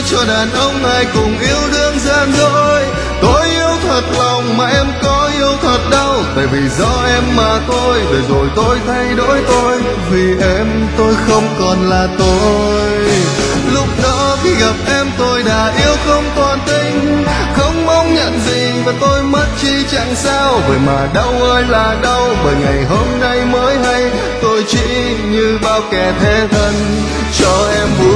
cho đàn ông ai cùng yêu đương gian dối. Tôi yêu thật lòng mà em có yêu thật đâu, tại vì do em mà thôi, để rồi tôi thay đổi tôi, vì em tôi không còn là tôi. Lúc đó khi gặp em tôi đã yêu không còn tình, không mong nhận gì và tôi mất chi chẳng sao. Vậy mà đau ơi là đau, bởi ngày hôm nay mới hay tôi chỉ như bao kẻ thế thân cho em buồn.